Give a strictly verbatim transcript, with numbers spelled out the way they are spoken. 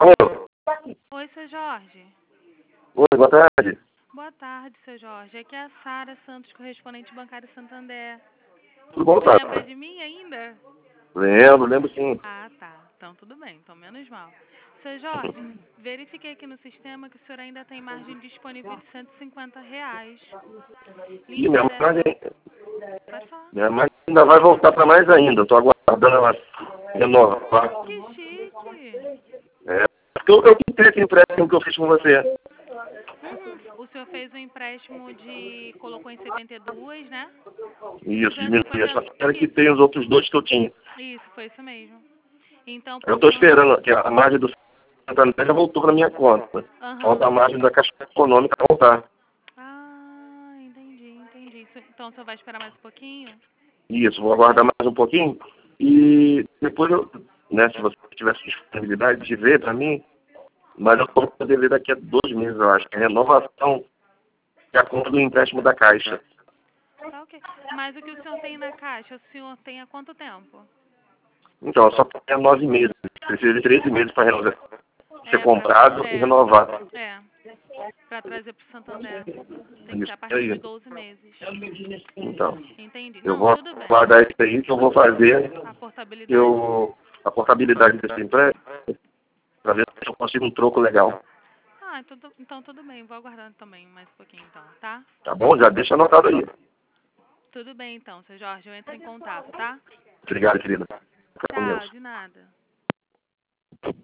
Alô? Oi, seu Jorge. Oi, boa tarde. Boa tarde, seu Jorge. Aqui é a Sara Santos, correspondente bancário Santander. Tudo bom, Você Sara? lembra de mim ainda? Lembro, lembro sim. Ah, tá. Então tudo bem, então menos mal. Seu Jorge, verifiquei aqui no sistema que o senhor ainda tem margem disponível de cento e cinquenta reais. Lhe Ih, minha interessa... margem, Pode falar. minha margem ainda vai voltar para mais ainda. Eu tô aguardando ela renovar. Que chique. É, porque eu, eu quitei esse empréstimo que eu fiz com você. Uhum. O senhor fez um empréstimo de... colocou em setenta e dois, né? Isso, duzentos e diminuí. Só cinquenta... quero que tem os outros dois que eu tinha. Isso, foi isso mesmo. Então, Eu por tô conta... esperando que a margem do Santander já voltou para minha conta. Falta a Aham. margem da Caixa Econômica voltar. Ah, entendi, entendi. Isso- Então, você vai esperar mais um pouquinho? Isso, vou aguardar mais um pouquinho. E depois, eu, né, se você tivesse disponibilidade de ver para mim, mas eu vou poder ver daqui a dois meses, eu acho, que é a renovação de a conta do empréstimo da Caixa. Tá ok. Mas o que o senhor tem na caixa, o senhor tem há quanto tempo? Então, só tem nove meses. Precisa de treze meses para ser É, pra, comprado e é, renovado. é, pra trazer pro Santander. Tem que ser Isso a partir de aí. doze meses. Então, Entendi. eu Não, vou tudo bem. guardar isso aí que eu vou fazer A portabilidade. eu, a portabilidade desse empréstimo para ver se eu consigo um troco legal. Ah, então, então tudo bem. Vou aguardar também mais um pouquinho então, tá? Tá bom? Já deixa anotado aí. Tudo bem então, seu Jorge. Eu entro em contato, tá? Obrigado, querida. Fica com Tchau, Deus. de nada.